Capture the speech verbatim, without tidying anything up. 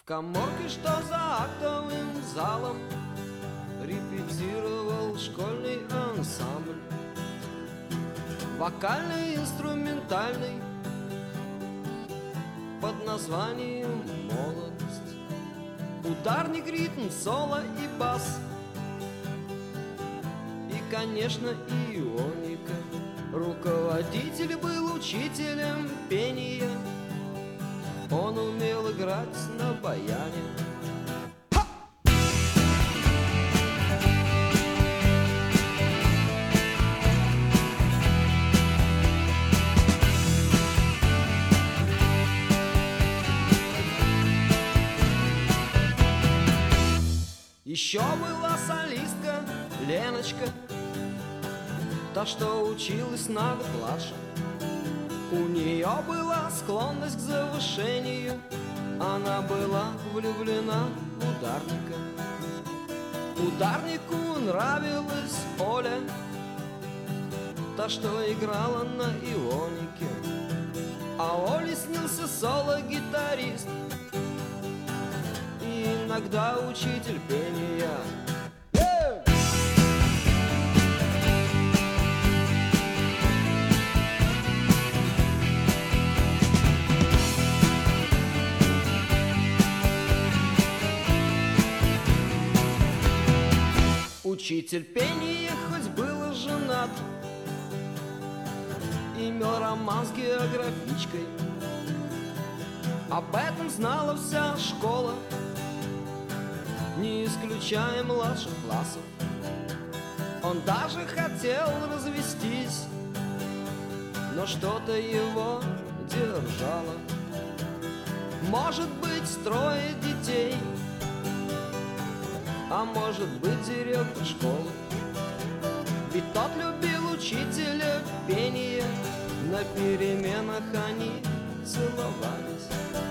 В каморке, что за актовым залом, репетировал школьный ансамбль. Вокальный, инструментальный, под названием «Молодость». Ударник, ритм, соло и бас. И, конечно, ионика. Руководитель был учителем пения. Он умел играть на баяне. Еще была солистка Леночка, та, что училась на год младше. У нее была склонность к завышению, она была влюблена в ударника. Ударнику нравилась Оля, та, что играла на ионике. А Оле снился соло-гитарист, иногда учитель пения. Учитель пения хоть был и женат, имел роман с географичкой. Об этом знала вся школа, не исключая младших классов. Он даже хотел развестись, но что-то его держало. Может быть, трое детей, а может быть, директор школы. Ведь тот любил учителя пения, на переменах они целовались.